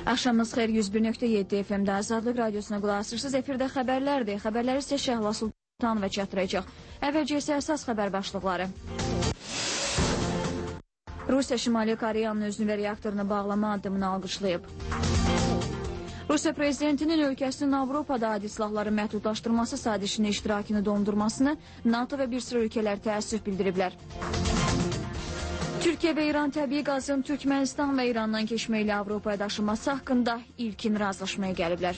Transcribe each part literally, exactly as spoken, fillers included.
Axşamınız xeyir, yüz bir nöqtə yeddi F M-də Azadlıq Radiosuna qulaq asırsınız. Efirdə xəbərlərdir. Xəbərləri sizə Şəhla Sultanova çatdıracaq. Əvvəlcə isə əsas xəbər başlıqları. Rusiya Şimali Koreyanın özünü və reaktorunu bağlama addımını alqışlayıb. Rusiya prezidentinin ölkəsinin Avropada adi silahları məhdudlaşdırması sadişinin iştirakını dondurmasını NATO və bir sıra ölkələr təəssüf bildiriblər. Türkiyə və İran təbii qazın Türkmənistan və İrandan keçməklə Avropaya daşınması haqqında ilkin razılaşmaya gəliblər.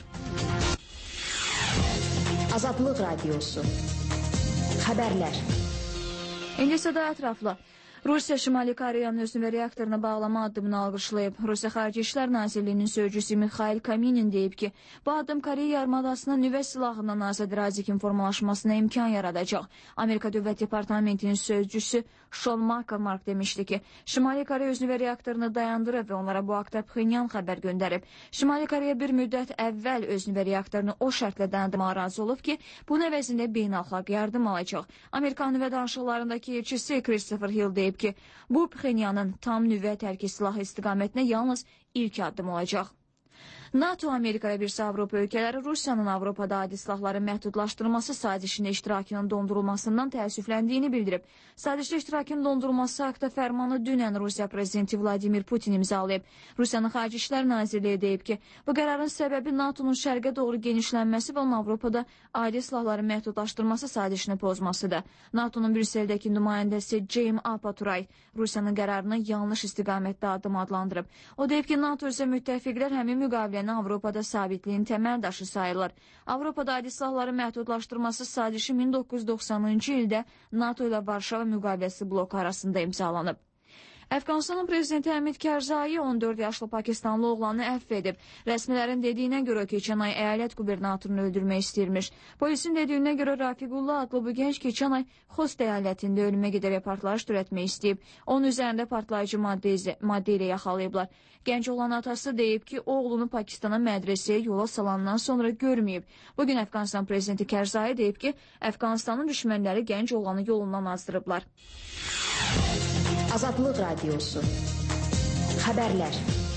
Azadlıq Radiosu. Xəbərlər. İndi isə daha ətraflı. Rusiya Şimali Koreyanın özünü və reaktorunu bağlama addımını alqışlayıb. Rusiya Xarici İşlər Nazirliyinin sözcüsü Mikhail Kaminin deyib ki, bu addım Koreya yarımadasına nüvə silahından azad ərazikin formalaşmasına imkan yaradacaq. Amerika Dövlət Departamentinin sözcüsü Sean McCormack demişdi ki, Şimali Koreya özünü və reaktorunu dayandırıb və onlara bu haqda Pxenyan xəbər göndərib. Şimali Koreya bir müddət əvvəl özünü və reaktorunu o şərtlə dayandırmağa razı olub ki, bunun əvəzində beynəlxalq yardım alacaq. Amerika nüvə danışıqlarındakı elçisi Christopher Hill deyib ki, bu Pxenyanın tam nüvə tərki silahı istiqamətinə yalnız ilk addım olacaq. NATO, Amerika və bir sıra Avropa ölkələri Rusiyanın Avropada adi silahları məhdudlaşdırması sadişinin iştirakının dondurulmasından təəssüfləndiyini bildirib. Sadişdə iştirakının dondurulması haqda fərmanı dünən Rusiya prezidenti Vladimir Putin imzalayıb. Rusiyanın Xarici İşlər Nazirliyi deyib ki, bu qərarın səbəbi NATO'nun şərqə doğru genişlənməsi və onun Avropada adi silahları məhdudlaşdırması sadişini pozmasıdır. NATO'nun Brüsseldəki nümayəndəsi James Apaturay Rusiyanın qərarını yanlış istiqamətdə addım adlandırıb. O deyib ki, NATO üzrə müttəfiqlər həmin müqavilə Avropada sabitliyin təməl daşı sayılır. Avropada adi silahları məhdudlaşdırması sadişi min doqquz yüz doxsanıncı ildə NATO ilə Varşava müqaviləsi bloku arasında imzalanıb. Əfqanistanın prezidenti Həmid Karzai on dörd yaşlı Pakistanlı oğlanı əfv edib. Rəsmilərin dediyinə görə keçən ay əyalət qubernatorunu öldürmək istəyirmiş. Polisin dediyinə görə Rafiqullah adlı bu gənc keçən ay Xost əyalətində ölümə gedərək partlayış törətmək istəyib. Onun üzərində partlayıcı maddə, maddə ilə yaxalayıblar. Gənc olan atası deyib ki, oğlunu Pakistana mədrəsəyə yola salandan sonra görməyib. Bugün Əfqanistan prezidenti Karzai deyib ki, Əfqanistanın düşmənləri gənc oğlanı yolundan azdırıblar. Azadlıq Radiosu. Xəbərlər.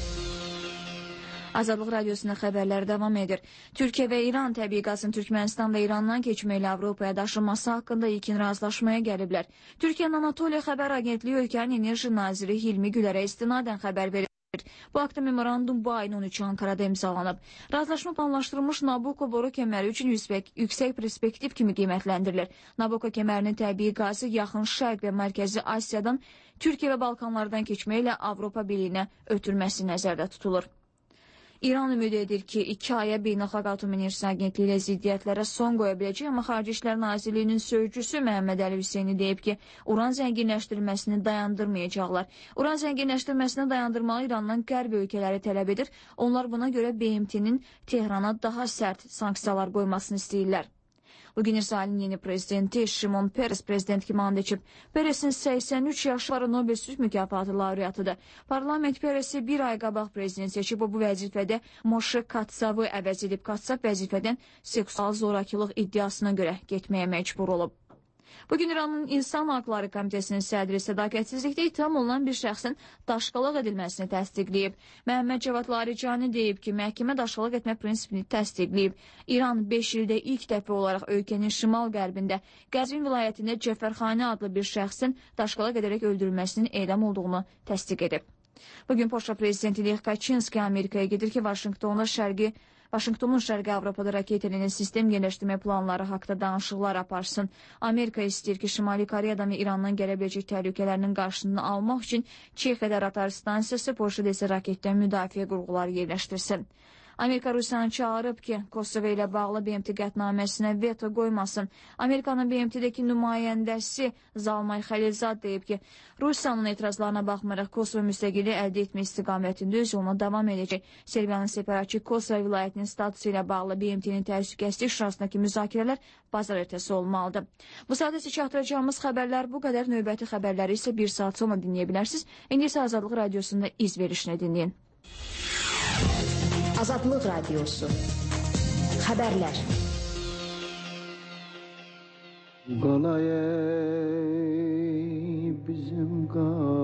Azadlıq Radiosunda xəbərlər davam edir. Türkiyə və İran təbii qazın Türkmənistan və İrandan keçməklə Avropaya daşınması haqqında ilkin razılaşmaya gəliblər. Türkiyənin Anatoliya xəbər agentliyi ölkənin enerji naziri Hilmi Gülərə istinadən xəbər verir. Bu haqda memorandum bu ayın on üçü Ankara'da imzalanıb. Razılaşma planlaşdırılmış Nabucco boru kəməri üçün yüksək perspektiv kimi qiymətləndirilir. Nabucco kəmərinin təbii qazı yaxın Şərq və Mərkəzi Asiyadan Türkiyə və Balkanlardan keçməklə Avropa Birliyinə ötürməsi nəzərdə tutulur. İran ümid edir ki, iki aya Beynəlxalq Atom Enerjisi Agentliyi ilə ziddiyyətlərə son qoya biləcək, amma Xarici İşlər Nazirliyinin sözcüsü Məhəmməd Əli Hüseyni deyib ki, uran zənginləşdirilməsini dayandırmayacaqlar. Uran zənginləşdirilməsini dayandırmalı İrandan qərb ölkələri tələb edir. Onlar buna görə B M T-nin Tehrana daha sərt sanksiyalar qoymasını istəyirlər. Bugün İsrailin yeni prezidenti Şimon Peres prezident kimi and içib. Peresin səksən üç yaşı var, Nobel sülh mükafatı laureatıdır. Parlament Peresi bir ay qabaq prezident seçib, o bu vəzifədə Moşe Katsavı əvəz edib. Katsav vəzifədən seksual zorakılıq iddiasına görə getməyə məcbur olub. Bugün İranın İnsan Haqları Komitəsinin sədri sədaqətsizlikdə ittiham olunan bir şəxsin daşqalaq edilməsini təsdiqləyib. Məhəmməd Cavad Laricani deyib ki, məhkəmə daşqalaq etmə prinsipini təsdiqləyib. İran beş ildə ilk dəfə olaraq ölkənin şimal-qərbində Qəzvin vilayətində Cəfərxani adlı bir şəxsin daşqalaq edərək öldürülməsinin edam olduğunu təsdiq edib. Bugün Polşa prezidenti Lech Kaczynski Amerikaya gedir ki, Vaşinqtonda şərqi Vaşinqtonun Şərqi Avropada raket eləyən sistem yerləşdirmə planları haqda danışıqlar aparsın. Amerika istəyir ki, Şimali Koreyadan və İrandan gələ biləcək təhlükələrinin qarşısını almaq üçün Çexiyada ratar stansiyası, Polşada isə raketdən müdafiə qurğuları yerləşdirsin. Amerika Rusiyanı çağırıb ki, Kosovo ilə bağlı B M T qətnaməsinə veto qoymasın. Amerikanın B M T-dəki nümayəndəsi Zalmay Xəlilzad deyib ki, Rusiyanın etirazlarına baxmayaraq Kosovo müstəqilliyi əldə etmə istiqamətində öz yoluna davam edəcək. Serbiyanın separatçı Kosovo vilayətinin statusu ilə bağlı B M T-nin təhlükəsizlik şurasındakı müzakirələr bazar ertəsi olmalıdır. Bu saat isə çatdıracağımız xəbərlər bu qədər. Növbəti xəbərləri isə bir saat sonra dinləyə bilərsiniz. İndi isə Azadlıq Radiosunda iz verişini dinləyin. Azadlıq Radiosu. Xəbərlər. Qalay bizim qal